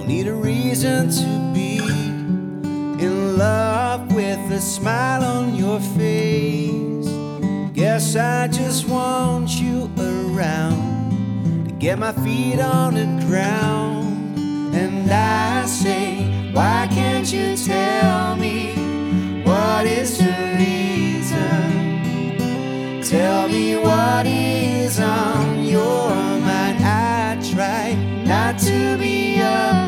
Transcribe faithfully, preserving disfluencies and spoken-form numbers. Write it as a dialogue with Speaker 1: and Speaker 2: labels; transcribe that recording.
Speaker 1: don't need a reason to be in love with a smile on your face. Guess I just want you around to get my feet on the ground. And I say, why can't you tell me what is the reason? Tell me what is on your mind. I try not to be